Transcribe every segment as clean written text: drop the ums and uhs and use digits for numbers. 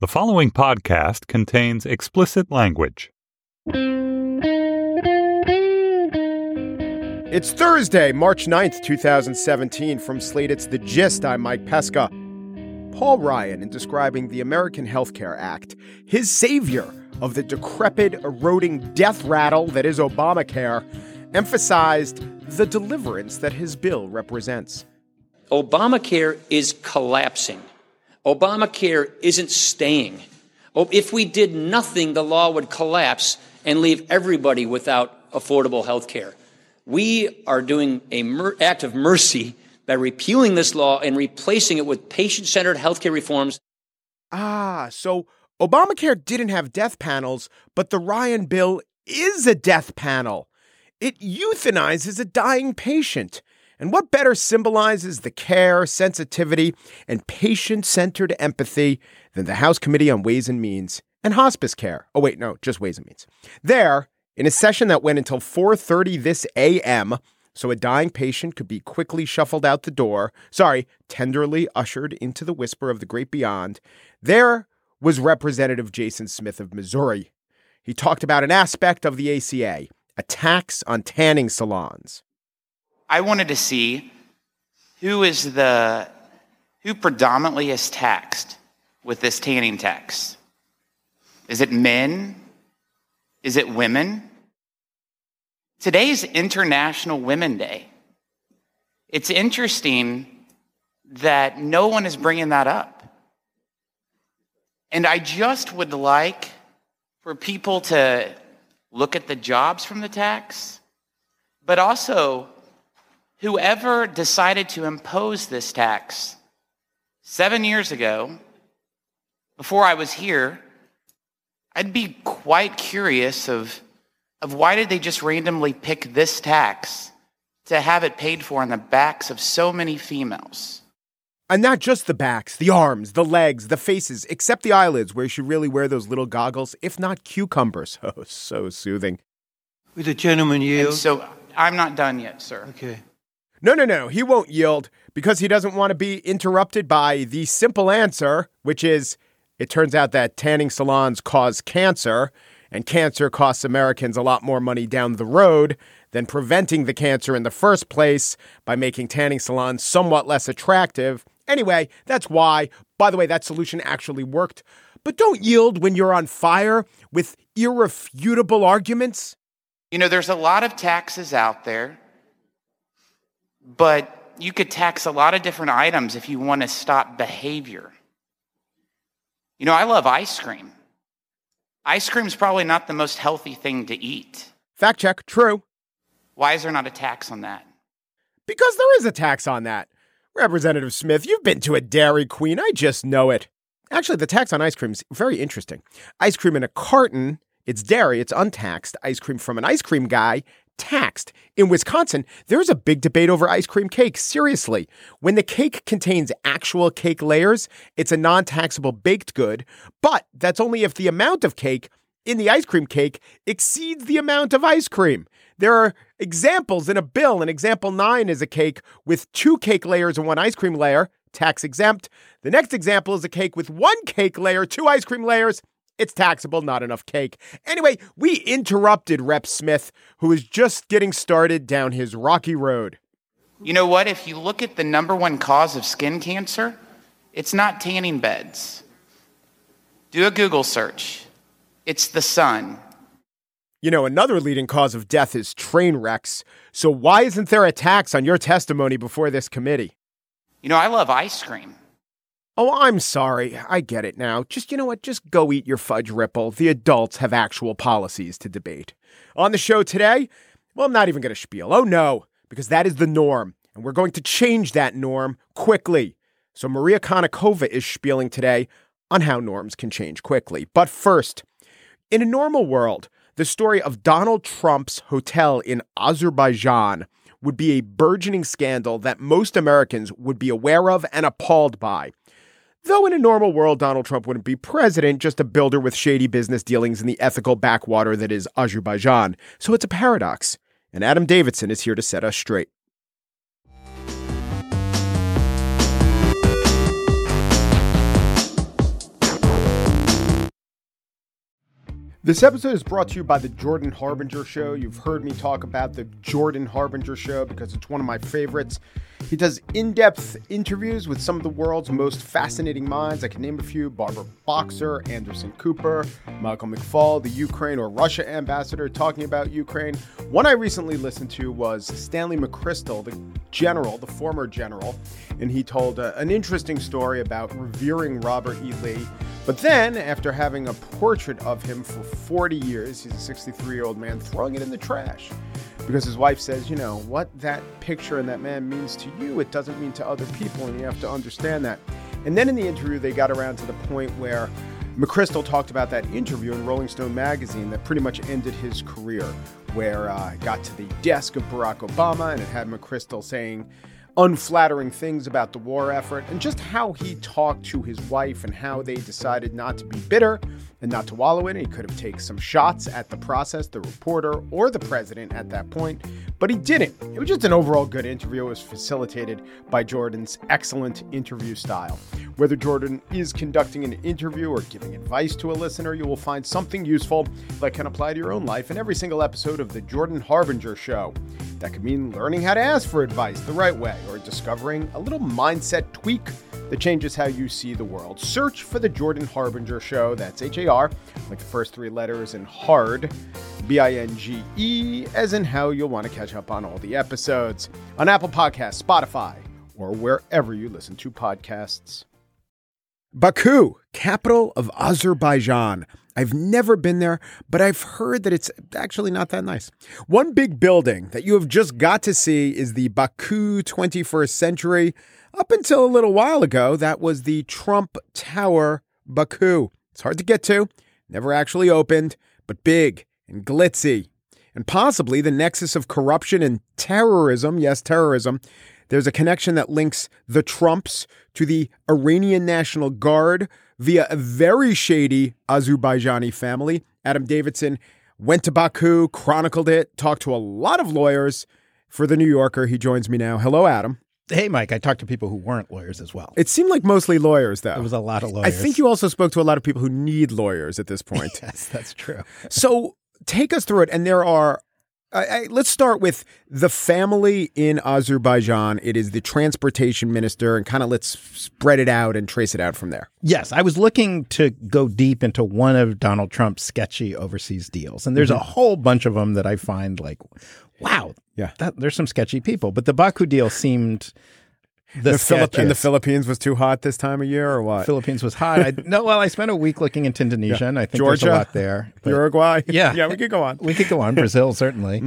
The following podcast contains explicit language. It's Thursday, March 9th, 2017. From Slate, it's The Gist. I'm Mike Pesca. Paul Ryan, in describing the American Health Care Act, his savior of the decrepit, eroding death rattle that is Obamacare, emphasized the deliverance that his bill represents. Obamacare is collapsing. Obamacare isn't staying. If we did nothing, the law would collapse and leave everybody without affordable health care. We are doing an act of mercy by repealing this law and replacing it with patient-centered health care reforms. So Obamacare didn't have death panels, but the Ryan bill is a death panel. It euthanizes a dying patient. And what better symbolizes the care, sensitivity, and patient-centered empathy than the House Committee on Ways and Means and Hospice Care? Oh, wait, no, just Ways and Means. There, in a session that went until 4:30 this a.m., so a dying patient could be quickly shuffled out the door, tenderly ushered into the whisper of the great beyond, there was Representative Jason Smith of Missouri. He talked about an aspect of the ACA, a tax on tanning salons. I wanted to see who predominantly is taxed with this tanning tax. Is it men? Is it women? Today's International Women's Day. It's interesting that no one is bringing that up. And I just would like for people to look at the jobs from the tax, but also whoever decided to impose this tax 7 years ago, before I was here, I'd be quite curious of why did they just randomly pick this tax to have it paid for on the backs of so many females? And not just the backs, the arms, the legs, the faces, except the eyelids, where you should really wear those little goggles, if not cucumbers. Oh, so soothing. Would the gentleman yield? And so I'm not done yet, sir. Okay. No. He won't yield because he doesn't want to be interrupted by the simple answer, which is, it turns out that tanning salons cause cancer, and cancer costs Americans a lot more money down the road than preventing the cancer in the first place by making tanning salons somewhat less attractive. Anyway, that's why. By the way, that solution actually worked. But don't yield when you're on fire with irrefutable arguments. You know, there's a lot of taxes out there, but you could tax a lot of different items if you want to stop behavior. You know, I love ice cream. Ice cream is probably not the most healthy thing to eat. Fact check, true. Why is there not a tax on that? Because there is a tax on that. Representative Smith, you've been to a Dairy Queen. I just know it. Actually, the tax on ice cream is very interesting. Ice cream in a carton, it's dairy, it's untaxed. Ice cream from an ice cream guy, taxed. In Wisconsin, there's a big debate over ice cream cake. Seriously, when the cake contains actual cake layers, it's a non-taxable baked good, but that's only if the amount of cake in the ice cream cake exceeds the amount of ice cream. There are examples in a bill, and example 9 is a cake with 2 cake layers and 1 ice cream layer, tax exempt. The next example is a cake with 1 cake layer, 2 ice cream layers. It's taxable, not enough cake. Anyway, we interrupted Rep. Smith, who is just getting started down his rocky road. You know what? If you look at the number 1 cause of skin cancer, it's not tanning beds. Do a Google search. It's the sun. You know, another leading cause of death is train wrecks. So why isn't there a tax on your testimony before this committee? You know, I love ice cream. Oh, I'm sorry. I get it now. Just, you know what? Just go eat your fudge ripple. The adults have actual policies to debate. On the show today, well, I'm not even going to spiel. Oh, no, because that is the norm. And we're going to change that norm quickly. So Maria Konnikova is spieling today on how norms can change quickly. But first, in a normal world, the story of Donald Trump's hotel in Azerbaijan would be a burgeoning scandal that most Americans would be aware of and appalled by. Though in a normal world, Donald Trump wouldn't be president, just a builder with shady business dealings in the ethical backwater that is Azerbaijan. So it's a paradox. And Adam Davidson is here to set us straight. This episode is brought to you by the Jordan Harbinger Show. You've heard me talk about the Jordan Harbinger Show because it's one of my favorites. He does in-depth interviews with some of the world's most fascinating minds. I can name a few: Barbara Boxer, Anderson Cooper, Michael McFaul, the Ukraine or Russia ambassador talking about Ukraine. One I recently listened to was Stanley McChrystal, the general, the former general, and he told an interesting story about revering Robert E. Lee. But then, after having a portrait of him for 40 years, he's a 63-year-old man, throwing it in the trash. Because his wife says, you know, what that picture and that man means to you, it doesn't mean to other people, and you have to understand that. And then in the interview, they got around to the point where McChrystal talked about that interview in Rolling Stone magazine that pretty much ended his career, where it got to the desk of Barack Obama, and it had McChrystal saying unflattering things about the war effort, and just how he talked to his wife and how they decided not to be bitter and not to wallow in it. He could have taken some shots at the process, the reporter, or the president at that point, but he didn't. It was just an overall good interview. It was facilitated by Jordan's excellent interview style. Whether Jordan is conducting an interview or giving advice to a listener, you will find something useful that can apply to your own life in every single episode of the Jordan Harbinger Show. That could mean learning how to ask for advice the right way, or discovering a little mindset tweak that changes how you see the world. Search for the Jordan Harbinger Show. That's H-A-R, like the first three letters, and hard, B-I-N-G-E, as in how you'll want to catch up on all the episodes on Apple Podcasts, Spotify, or wherever you listen to podcasts. Baku, capital of Azerbaijan. I've never been there, but I've heard that it's actually not that nice. One big building that you have just got to see is the Baku 21st Century. Up until a little while ago, that was the Trump Tower Baku. It's hard to get to, never actually opened, but big and glitzy. And possibly the nexus of corruption and terrorism, yes, terrorism. There's a connection that links the Trumps to the Iranian National Guard via a very shady Azerbaijani family. Adam Davidson went to Baku, chronicled it, talked to a lot of lawyers for The New Yorker. He joins me now. Hello, Adam. Hey, Mike. I talked to people who weren't lawyers as well. It seemed like mostly lawyers, though. It was a lot of lawyers. I think you also spoke to a lot of people who need lawyers at this point. Yes, that's true. So take us through it. And there are... let's start with the family in Azerbaijan. It is the transportation minister, and kind of let's spread it out and trace it out from there. Yes, I was looking to go deep into one of Donald Trump's sketchy overseas deals. And there's a whole bunch of them that I find like, wow, there's some sketchy people. But the Baku deal seemed... And the Philippines was too hot this time of year, or what? Philippines was hot. I spent a week looking into Indonesia, and I think Georgia, there's a lot there. Uruguay. Yeah. We could go on. We could go on. Brazil, certainly.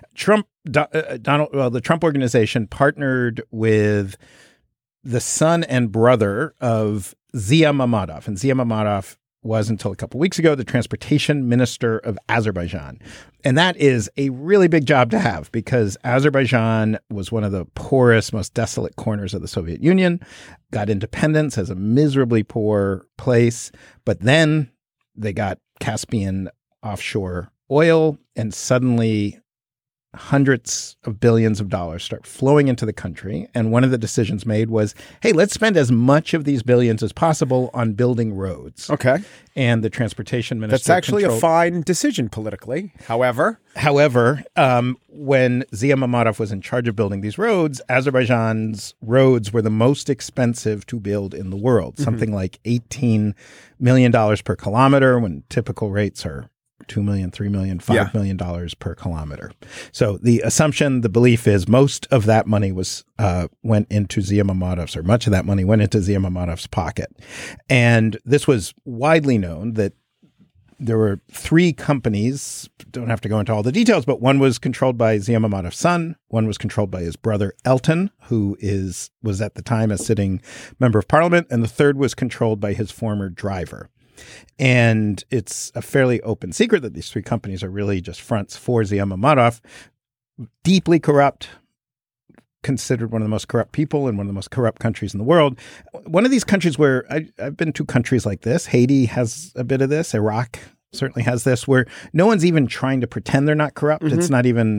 The Trump organization partnered with the son and brother of Zia Mammadov. And Zia Mammadov was, until a couple weeks ago, the transportation minister of Azerbaijan. And that is a really big job to have, because Azerbaijan was one of the poorest, most desolate corners of the Soviet Union, got independence as a miserably poor place. But then they got Caspian offshore oil, and suddenly hundreds of billions of dollars start flowing into the country. And one of the decisions made was, hey, let's spend as much of these billions as possible on building roads. Okay. And the transportation minister... That's actually a fine decision politically. However, when Zia Mammadov was in charge of building these roads, Azerbaijan's roads were the most expensive to build in the world. Something like $18 million per kilometer, when typical rates are $2 million, $3 million, $5 million per kilometer. So the assumption, the belief is most of that money went into Zia Mammadov's, or much of that money went into Zia Mammadov's pocket. And this was widely known that there were three companies, don't have to go into all the details, but one was controlled by Zia Mammadov's son, one was controlled by his brother Elton, who was at the time a sitting member of parliament, and the third was controlled by his former driver. And it's a fairly open secret that these three companies are really just fronts for Zia Mammadov. Deeply corrupt, considered one of the most corrupt people in one of the most corrupt countries in the world. One of these countries where I've been to countries like this. Haiti has a bit of this. Iraq certainly has this, where no one's even trying to pretend they're not corrupt. It's not even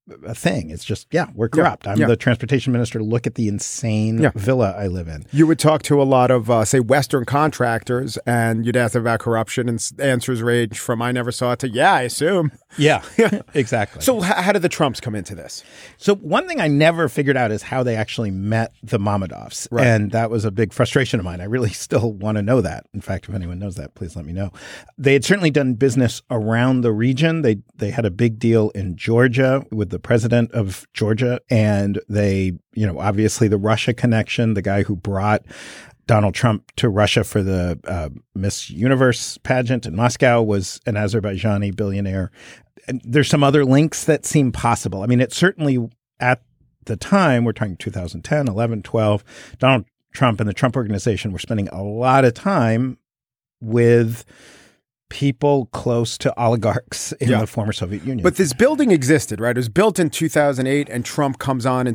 a thing. It's just, we're corrupt. I'm the transportation minister. Look at the insane villa I live in. You would talk to a lot of, say, Western contractors, and you'd ask them about corruption, and answers range from "I never saw it" to "Yeah, I assume." Yeah, exactly. So how did the Trumps come into this? So one thing I never figured out is how they actually met the Mammadovs. Right. And that was a big frustration of mine. I really still want to know that. In fact, if anyone knows that, please let me know. They had certainly done business around the region. They had a big deal in Georgia with the president of Georgia. And they, obviously the Russia connection, the guy who brought Donald Trump to Russia for the Miss Universe pageant in Moscow was an Azerbaijani billionaire. And there's some other links that seem possible. I mean, it certainly at the time, we're talking 2010, 11, 12, Donald Trump and the Trump Organization were spending a lot of time with people close to oligarchs in the former Soviet Union. But this building existed, right? It was built in 2008, and Trump comes on in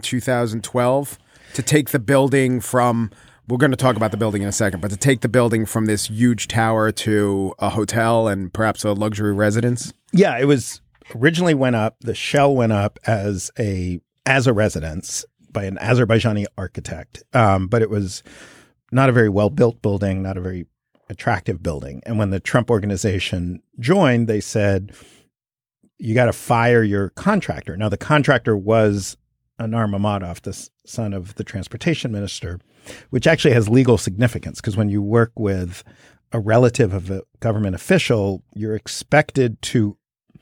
2012 to take the building from, we're going to talk about the building in a second, but to take the building from this huge tower to a hotel and perhaps a luxury residence. Yeah, it was originally went up, the shell went up as a residence by an Azerbaijani architect. But it was not a very well-built building, not a very attractive building. And when the Trump Organization joined, they said, you got to fire your contractor. Now, the contractor was Anar Mammadov, the son of the transportation minister, which actually has legal significance because when you work with a relative of a government official, you're expected to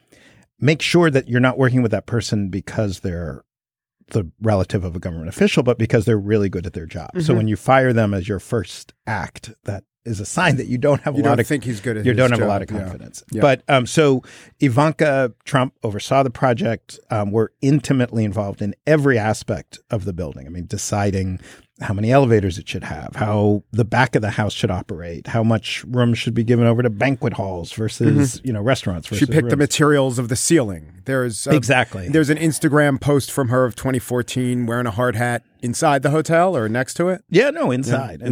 make sure that you're not working with that person because they're the relative of a government official, but because they're really good at their job. Mm-hmm. So when you fire them as your first act, that is a sign that you don't have a lot of think he's good at you his don't have job. A lot of confidence. Yeah. But so Ivanka Trump oversaw the project. Were intimately involved in every aspect of the building. I mean, deciding how many elevators it should have, how the back of the house should operate, how much room should be given over to banquet halls versus restaurants. Versus she picked rooms. the materials of the ceiling. Exactly. There's an Instagram post from her of 2014 wearing a hard hat inside the hotel or next to it. Yeah, no, inside.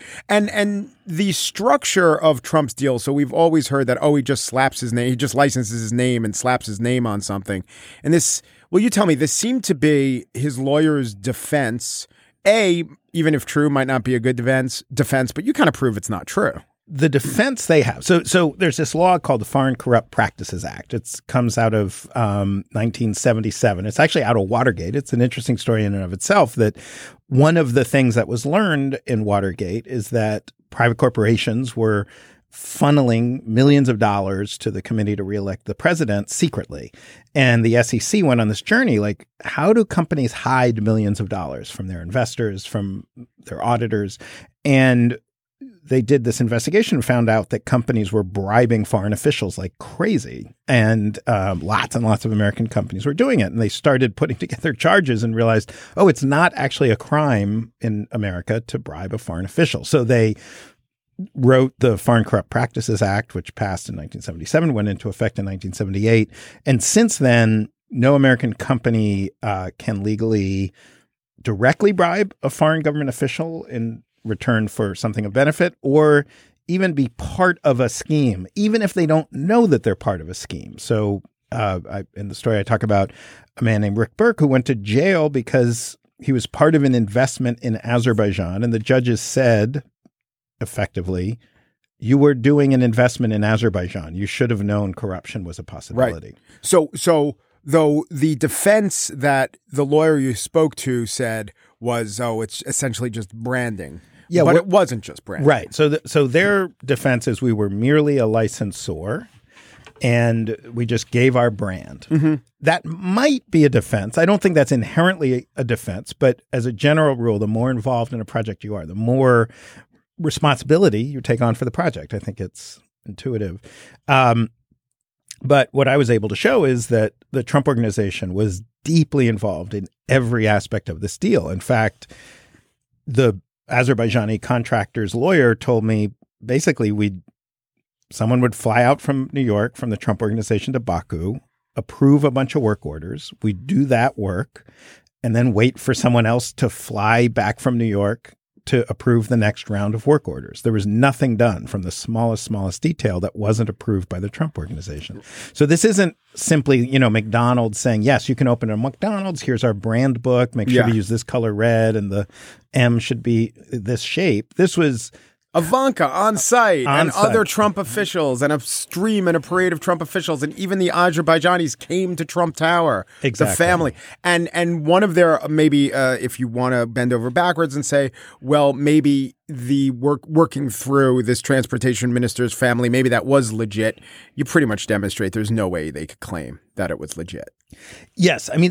And the structure of Trump's deal. So we've always heard that he just slaps his name, he just licenses his name and slaps his name on something. And this, well, you tell me, this seemed to be his lawyer's defense. Even if true, might not be a good defense, but you kind of prove it's not true. The defense they have. So there's this law called the Foreign Corrupt Practices Act. It comes out of 1977. It's actually out of Watergate. It's an interesting story in and of itself that one of the things that was learned in Watergate is that private corporations were funneling millions of dollars to the committee to reelect the president secretly. And the SEC went on this journey, like, how do companies hide millions of dollars from their investors, from their auditors? And they did this investigation and found out that companies were bribing foreign officials like crazy. And lots and lots of American companies were doing it. And they started putting together charges and realized, it's not actually a crime in America to bribe a foreign official. So they wrote the Foreign Corrupt Practices Act, which passed in 1977, went into effect in 1978. And since then, no American company can legally directly bribe a foreign government official in return for something of benefit or even be part of a scheme, even if they don't know that they're part of a scheme. So in the story, I talk about a man named Rick Burke who went to jail because he was part of an investment in Azerbaijan. And the judges said, effectively, you were doing an investment in Azerbaijan. You should have known corruption was a possibility. Right. So though the defense that the lawyer you spoke to said was, it's essentially just branding. Yeah, but it wasn't just branding. Right. So their defense is we were merely a licensor and we just gave our brand. Mm-hmm. That might be a defense. I don't think that's inherently a defense, but as a general rule, the more involved in a project you are, the more responsibility you take on for the project. I think it's intuitive. But what I was able to show is that the Trump Organization was deeply involved in every aspect of this deal. In fact, the Azerbaijani contractor's lawyer told me basically someone would fly out from New York from the Trump Organization to Baku, approve a bunch of work orders. We'd do that work and then wait for someone else to fly back from New York to approve the next round of work orders. There was nothing done from the smallest detail that wasn't approved by the Trump Organization. So this isn't simply, McDonald's saying, yes, you can open a McDonald's. Here's our brand book. Make sure we use this color red and the M should be this shape. This was Ivanka on site and other Trump officials and a stream and a parade of Trump officials, and even the Azerbaijanis came to Trump Tower. Exactly. The family. And one of their, maybe if you want to bend over backwards and say, well, maybe the working through this transportation minister's family, maybe that was legit. You pretty much demonstrate there's no way they could claim that it was legit. Yes. I mean,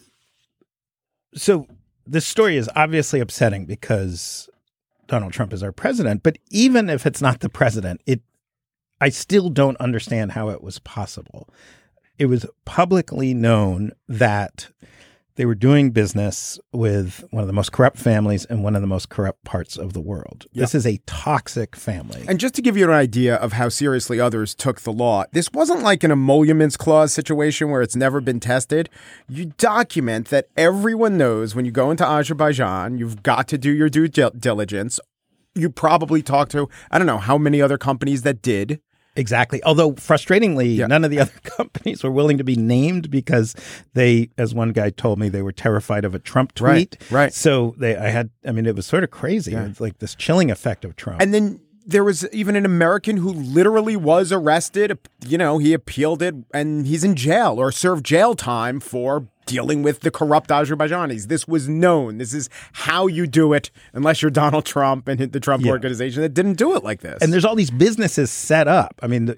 so this story is obviously upsetting because Donald Trump is our president, but even if it's not the president, I still don't understand how it was possible. It was publicly known that they were doing business with one of the most corrupt families in one of the most corrupt parts of the world. Yep. This is a toxic family. And just to give you an idea of how seriously others took the law, this wasn't like an emoluments clause situation where it's never been tested. You document that everyone knows when you go into Azerbaijan, you've got to do your due diligence. You probably talked to, I don't know, how many other companies that did. Exactly. Although frustratingly, none of the other companies were willing to be named because they, as one guy told me, they were terrified of a Trump tweet. Right. So it was sort of crazy. Yeah. It was like this chilling effect of Trump. And then there was even an American who literally was arrested. He appealed it and he's in jail or served jail time for dealing with the corrupt Azerbaijanis. This was known. This is how you do it, unless you're Donald Trump and the Trump Organization that didn't do it like this. And there's all these businesses set up. I mean,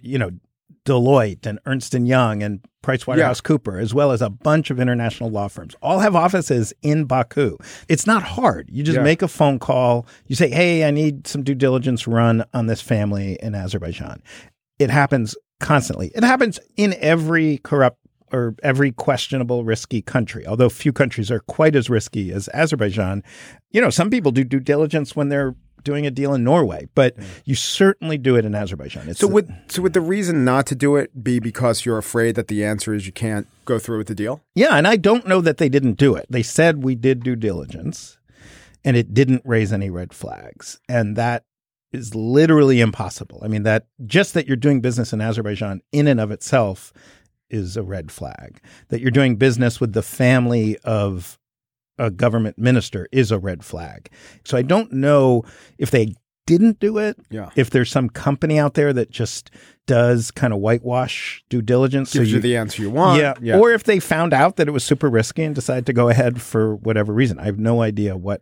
Deloitte and Ernst & Young and PricewaterhouseCoopers, as well as a bunch of international law firms, all have offices in Baku. It's not hard. You just make a phone call. You say, hey, I need some due diligence run on this family in Azerbaijan. It happens constantly. It happens in every corrupt or every questionable, risky country, although few countries are quite as risky as Azerbaijan. Some people do due diligence when they're doing a deal in Norway, but you certainly do it in Azerbaijan. So would the reason not to do it be because you're afraid that the answer is you can't go through with the deal? Yeah, and I don't know that they didn't do it. They said we did due diligence, and it didn't raise any red flags. And that is literally impossible. I mean, that you're doing business in Azerbaijan in and of itself is a red flag. That you're doing business with the family of a government minister is a red flag. So I don't know if they didn't do it, if there's some company out there that just does kind of whitewash due diligence. Gives you the answer you want. Yeah. Or if they found out that it was super risky and decided to go ahead for whatever reason. I have no idea what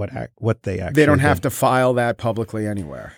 they actually They don't have to file that publicly anywhere.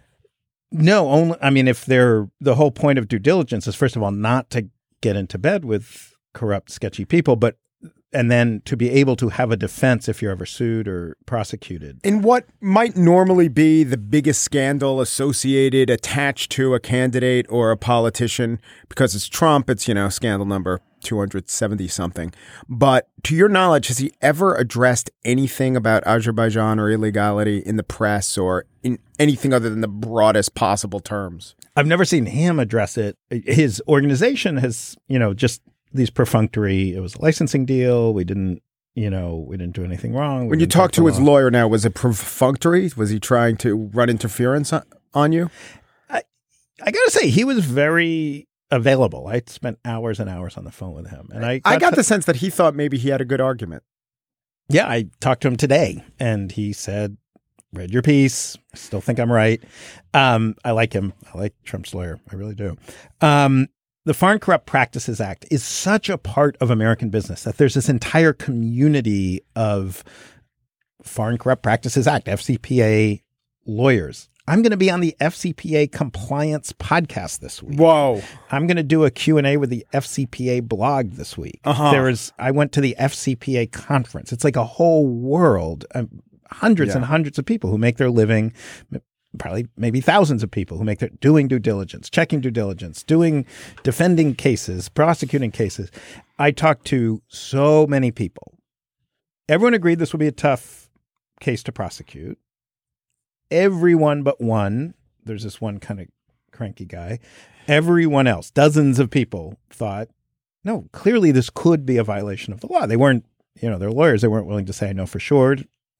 No, if the whole point of due diligence is, first of all, not to get into bed with corrupt, sketchy people, and then to be able to have a defense if you're ever sued or prosecuted. In what might normally be the biggest scandal attached to a candidate or a politician, because it's Trump, it's, scandal number 270 something. But to your knowledge, has he ever addressed anything about Azerbaijan or illegality in the press or in anything other than the broadest possible terms? I've never seen him address it. His organization has, just these perfunctory, it was a licensing deal. We didn't do anything wrong. When you talk to his lawyer now, was it perfunctory? Was he trying to run interference on you? I got to say, he was very available. I spent hours and hours on the phone with him. And I got the sense that he thought maybe he had a good argument. Yeah, I talked to him today and he said, read your piece. I still think I'm right. I like him. I like Trump's lawyer. I really do. The Foreign Corrupt Practices Act is such a part of American business that there's this entire community of Foreign Corrupt Practices Act, FCPA lawyers. I'm going to be on the FCPA compliance podcast this week. Whoa. I'm going to do a Q&A with the FCPA blog this week. I went to the FCPA conference. It's like a whole world, hundreds and hundreds of people who make their living, probably maybe thousands of people who make their doing due diligence, checking due diligence, defending cases, prosecuting cases. I talked to so many people. Everyone agreed this would be a tough case to prosecute. Everyone but one, there's this one kind of cranky guy. Everyone else, dozens of people thought, no, clearly this could be a violation of the law. They weren't, they're lawyers. They weren't willing to say I know for sure.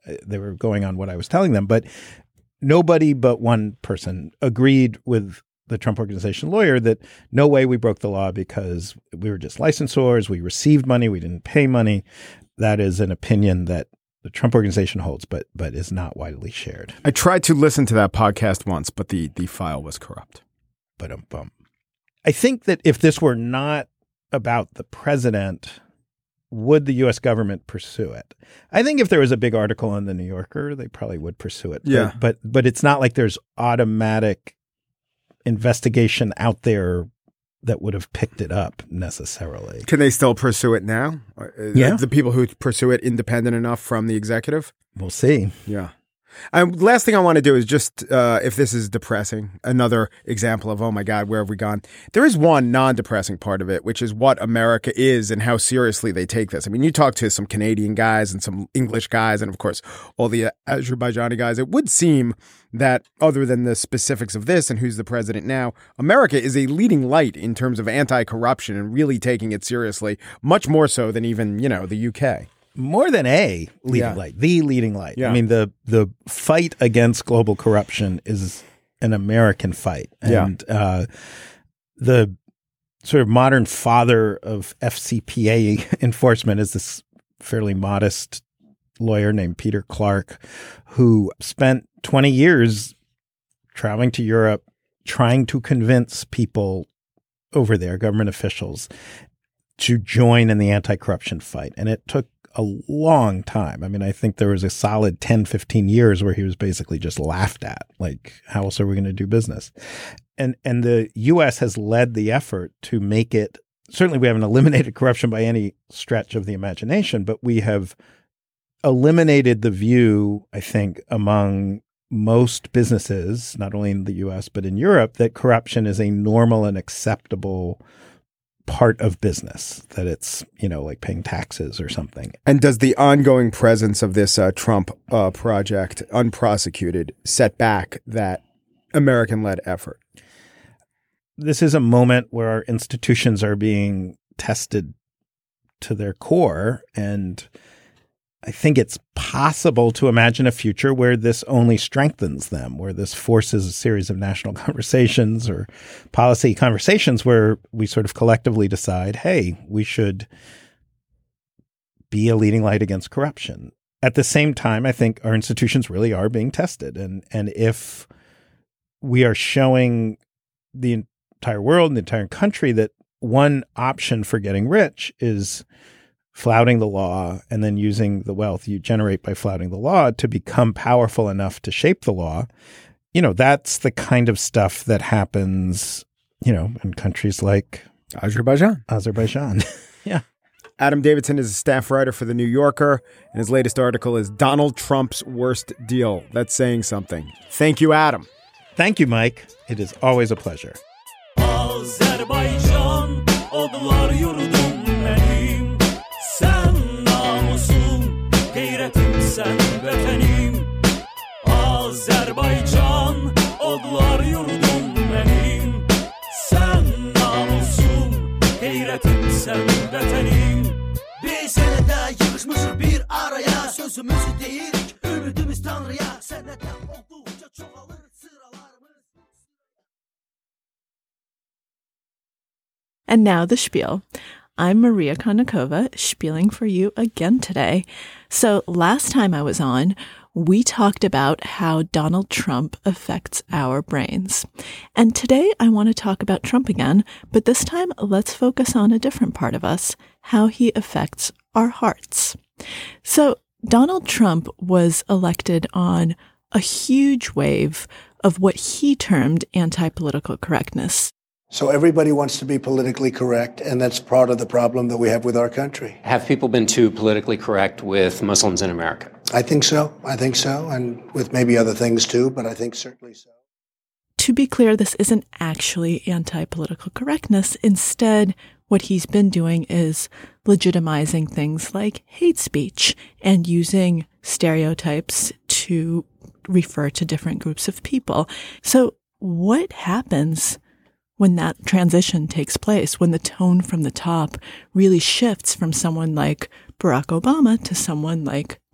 They were going on what I was telling them. But nobody but one person agreed with the Trump Organization lawyer that no way we broke the law because we were just licensors. We received money. We didn't pay money. That is an opinion that the Trump Organization holds, but is not widely shared. I tried to listen to that podcast once, but the file was corrupt. I think that if this were not about the president, would the U.S. government pursue it? I think if there was a big article in the New Yorker, they probably would pursue it. Yeah. But it's not like there's automatic investigation out there that would have picked it up necessarily. Can they still pursue it now? Yeah. The people who pursue it independent enough from the executive? We'll see. Yeah. Last thing I want to do is just, if this is depressing, another example of, oh my God, where have we gone? There is one non-depressing part of it, which is what America is and how seriously they take this. I mean, you talk to some Canadian guys and some English guys and, of course, all the Azerbaijani guys. It would seem that other than the specifics of this and who's the president now, America is a leading light in terms of anti-corruption and really taking it seriously, much more so than even, the UK. More than a leading light, the leading light. Yeah. I mean, the fight against global corruption is an American fight. And the sort of modern father of FCPA enforcement is this fairly modest lawyer named Peter Clark, who spent 20 years traveling to Europe, trying to convince people over there, government officials, to join in the anti-corruption fight. And it took a long time. I mean, I think there was a solid 10, 15 years where he was basically just laughed at. Like, how else are we going to do business? And the U.S. has led the effort to make it, certainly we haven't eliminated corruption by any stretch of the imagination, but we have eliminated the view, I think, among most businesses, not only in the U.S., but in Europe, that corruption is a normal and acceptable part of business, that it's, like paying taxes or something. And does the ongoing presence of this Trump project, unprosecuted, set back that American-led effort? This is a moment where our institutions are being tested to their core, and I think it's possible to imagine a future where this only strengthens them, where this forces a series of national conversations or policy conversations where we sort of collectively decide, hey, we should be a leading light against corruption. At the same time, I think our institutions really are being tested. And if we are showing the entire world and the entire country that one option for getting rich is flouting the law and then using the wealth you generate by flouting the law to become powerful enough to shape the law, that's the kind of stuff that happens, in countries like Azerbaijan. Yeah. Adam Davidson is a staff writer for The New Yorker, and his latest article is Donald Trump's Worst Deal. That's saying something. Thank you, Adam. Thank you, Mike. It is always a pleasure. Azerbaycan odlar yurdum benim. Sen namusum, gayretim sen vatenim. Azerbaycan odlar yurdum benim. Sen namusum, gayretim sen vatenim. Bir senede yığışmışız bir araya, sözümüzü deyirik, ümidimiz Tanrı'ya. Seneden oldukça çoğalır sıralarımız. And now the spiel. I'm Maria Konnikova, spieling for you again today. So last time I was on, we talked about how Donald Trump affects our brains. And today I want to talk about Trump again, but this time let's focus on a different part of us, how he affects our hearts. So Donald Trump was elected on a huge wave of what he termed anti-political correctness. So everybody wants to be politically correct, and that's part of the problem that we have with our country. Have people been too politically correct with Muslims in America? I think so, and with maybe other things too, but I think certainly so. To be clear, this isn't actually anti-political correctness. Instead, what he's been doing is legitimizing things like hate speech and using stereotypes to refer to different groups of people. So what happens when that transition takes place, when the tone from the top really shifts from someone like Barack Obama to someone like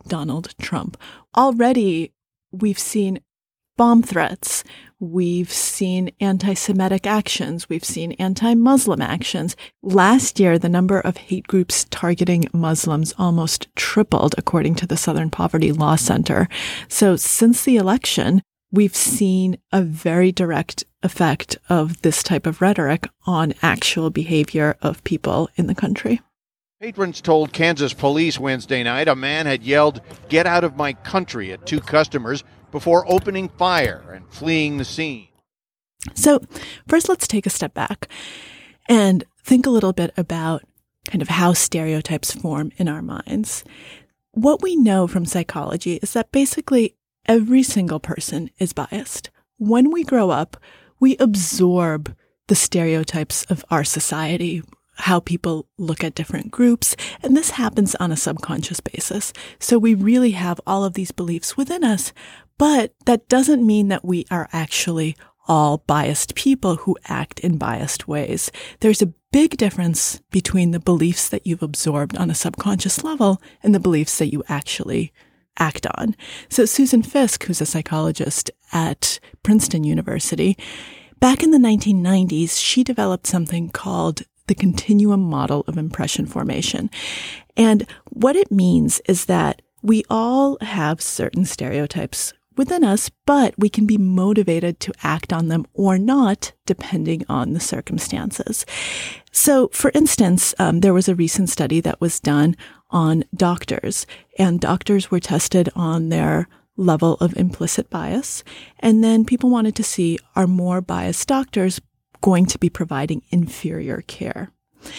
Donald Trump. Already, we've seen bomb threats. We've seen anti-Semitic actions. We've seen anti-Muslim actions. Last year, the number of hate groups targeting Muslims almost tripled, according to the Southern Poverty Law Center. So since the election, we've seen a very direct effect of this type of rhetoric on actual behavior of people in the country. Patrons told Kansas police Wednesday night a man had yelled, "Get out of my country," at two customers before opening fire and fleeing the scene. So first, let's take a step back and think a little bit about kind of how stereotypes form in our minds. What we know from psychology is that basically every single person is biased. When we grow up, we absorb the stereotypes of our society, how people look at different groups, and this happens on a subconscious basis. So we really have all of these beliefs within us, but that doesn't mean that we are actually all biased people who act in biased ways. There's a big difference between the beliefs that you've absorbed on a subconscious level and the beliefs that you actually act on. So Susan Fiske, who's a psychologist at Princeton University, back in the 1990s, she developed something called the continuum model of impression formation. And what it means is that we all have certain stereotypes within us, but we can be motivated to act on them or not, depending on the circumstances. So, for instance, there was a recent study that was done on doctors, and doctors were tested on their level of implicit bias. And then people wanted to see, are more biased doctors going to be providing inferior care?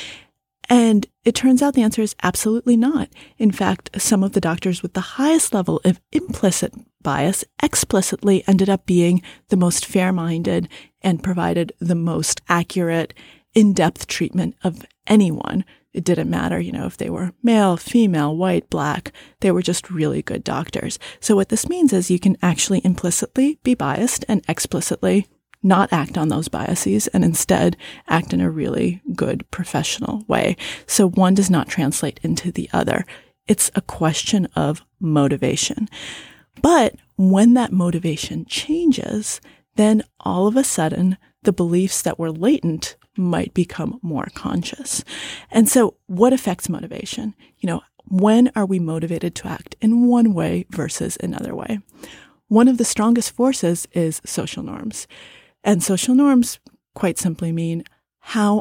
And it turns out the answer is absolutely not. In fact, some of the doctors with the highest level of implicit bias explicitly ended up being the most fair-minded and provided the most accurate, in-depth treatment of anyone. It didn't matter, if they were male, female, white, black. They were just really good doctors. So what this means is you can actually implicitly be biased and explicitly not act on those biases and instead act in a really good professional way. So one does not translate into the other. It's a question of motivation. But when that motivation changes, then all of a sudden the beliefs that were latent might become more conscious. And so what affects motivation? When are we motivated to act in one way versus another way? One of the strongest forces is social norms. And social norms quite simply mean how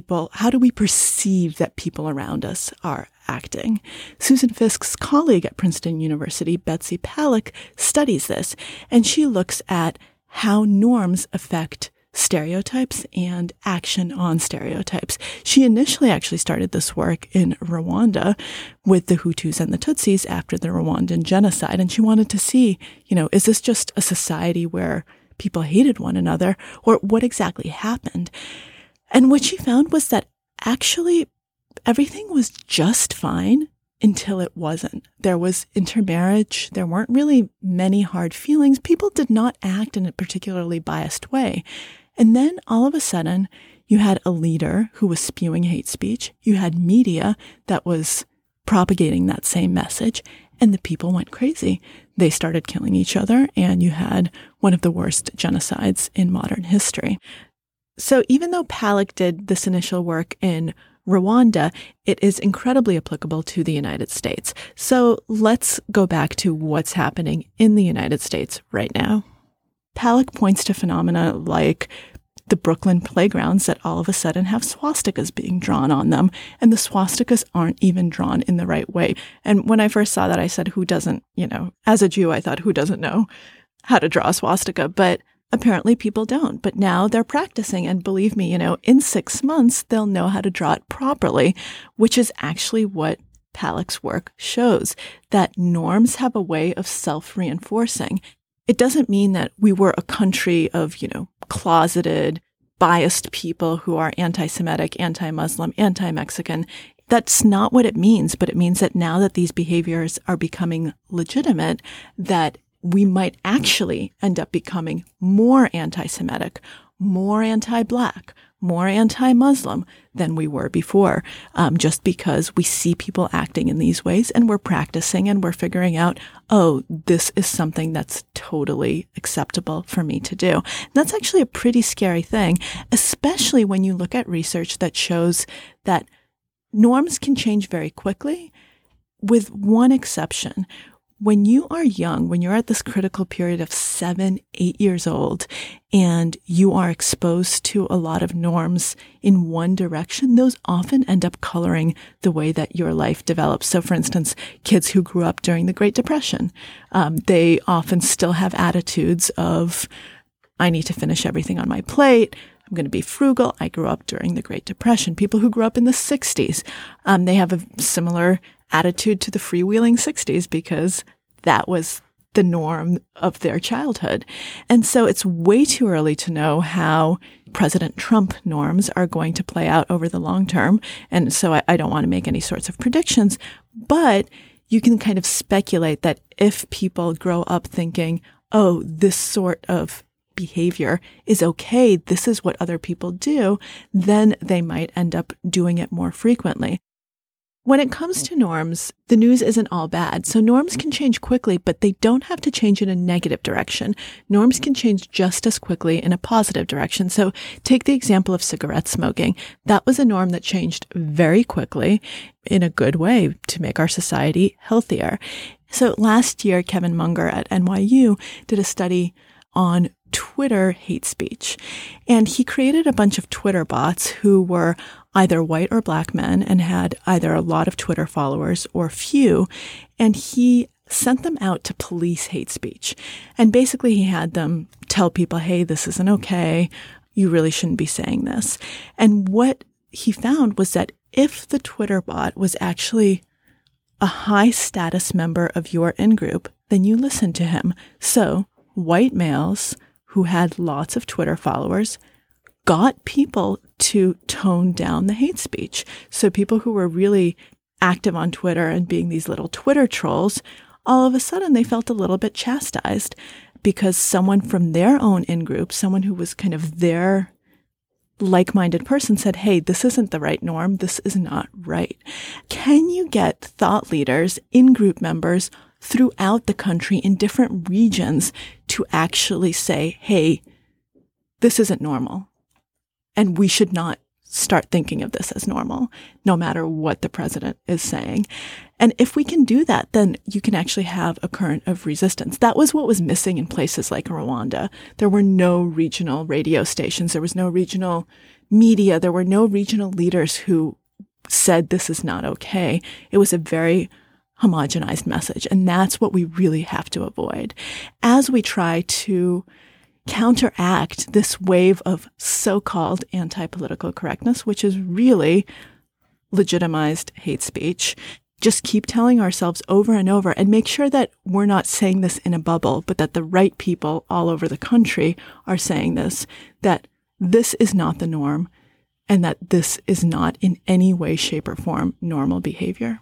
do we perceive that people around us are acting? Susan Fiske's colleague at Princeton University, Betsy Paluck, studies this, and she looks at how norms affect stereotypes and action on stereotypes. She initially actually started this work in Rwanda with the Hutus and the Tutsis after the Rwandan genocide. And she wanted to see, is this just a society where people hated one another, or what exactly happened? And what she found was that actually everything was just fine until it wasn't. There was intermarriage. There weren't really many hard feelings. People did not act in a particularly biased way. And then all of a sudden, you had a leader who was spewing hate speech. You had media that was propagating that same message, and the people went crazy. They started killing each other, and you had one of the worst genocides in modern history. So even though Paluck did this initial work in Rwanda, it is incredibly applicable to the United States. So let's go back to what's happening in the United States right now. Paluck points to phenomena like the Brooklyn playgrounds that all of a sudden have swastikas being drawn on them, and the swastikas aren't even drawn in the right way. And when I first saw that, I said, who doesn't, as a Jew, I thought, who doesn't know how to draw a swastika? But apparently people don't. But now they're practicing, and believe me, in 6 months, they'll know how to draw it properly, which is actually what Paluck's work shows, that norms have a way of self-reinforcing. It doesn't mean that we were a country of, closeted, biased people who are anti-Semitic, anti-Muslim, anti-Mexican. That's not what it means, but it means that now that these behaviors are becoming legitimate, that we might actually end up becoming more anti-Semitic, more anti-Black, more anti-Muslim than we were before, just because we see people acting in these ways and we're practicing and we're figuring out, oh, this is something that's totally acceptable for me to do. And that's actually a pretty scary thing, especially when you look at research that shows that norms can change very quickly, with one exception. When you are young, when you're at this critical period of 7, 8 years old, and you are exposed to a lot of norms in one direction, those often end up coloring the way that your life develops. So, for instance, kids who grew up during the Great Depression, they often still have attitudes of, I need to finish everything on my plate. I'm going to be frugal. I grew up during the Great Depression. People who grew up in the 60s, they have a similar attitude to the freewheeling 60s because that was the norm of their childhood. And so it's way too early to know how President Trump norms are going to play out over the long term. And so I don't want to make any sorts of predictions, but you can kind of speculate that if people grow up thinking, oh, this sort of behavior is okay, this is what other people do, then they might end up doing it more frequently. When it comes to norms, the news isn't all bad. So norms can change quickly, but they don't have to change in a negative direction. Norms can change just as quickly in a positive direction. So take the example of cigarette smoking. That was a norm that changed very quickly in a good way to make our society healthier. So last year, Kevin Munger at NYU did a study on Twitter hate speech. And he created a bunch of Twitter bots who were either white or black men and had either a lot of Twitter followers or few. And he sent them out to police hate speech. And basically he had them tell people, hey, this isn't okay. You really shouldn't be saying this. And what he found was that if the Twitter bot was actually a high status member of your in-group, then you listened to him. So white males who had lots of Twitter followers got people to tone down the hate speech. So people who were really active on Twitter and being these little Twitter trolls, all of a sudden they felt a little bit chastised because someone from their own in-group, someone who was kind of their like-minded person said, hey, this isn't the right norm. This is not right. Can you get thought leaders, in-group members throughout the country in different regions to actually say, hey, this isn't normal. And we should not start thinking of this as normal, no matter what the president is saying. And if we can do that, then you can actually have a current of resistance. That was what was missing in places like Rwanda. There were no regional radio stations. There was no regional media. There were no regional leaders who said this is not okay. It was a very homogenized message. And that's what we really have to avoid as we try to counteract this wave of so-called anti-political correctness, which is really legitimized hate speech. Just keep telling ourselves over and over and make sure that we're not saying this in a bubble, but that the right people all over the country are saying this, that this is not the norm and that this is not in any way, shape, or form normal behavior.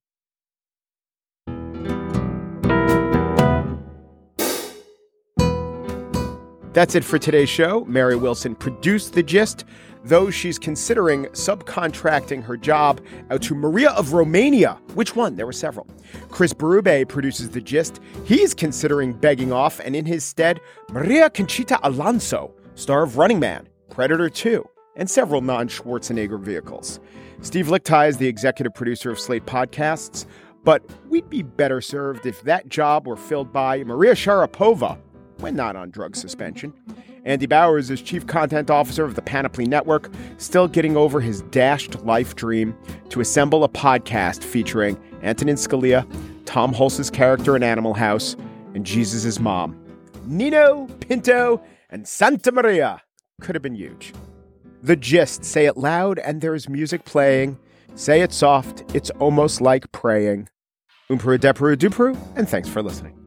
That's it for today's show. Mary Wilson produced The Gist, though she's considering subcontracting her job out to Maria of Romania. Which one? There were several. Chris Berube produces The Gist. He's considering begging off, and in his stead, Maria Conchita Alonso, star of Running Man, Predator 2, and several non-Schwarzenegger vehicles. Steve Lickteig is the executive producer of Slate Podcasts, but we'd be better served if that job were filled by Maria Sharapova, when not on drug suspension. Andy Bowers is chief content officer of the Panoply Network, still getting over his dashed life dream to assemble a podcast featuring Antonin Scalia, Tom Hulce's character in Animal House, and Jesus' mom. Nino, Pinto, and Santa Maria. Could have been huge. The Gist. Say it loud and there's music playing. Say it soft. It's almost like praying. Umperu, Deperu, Duperu, and thanks for listening.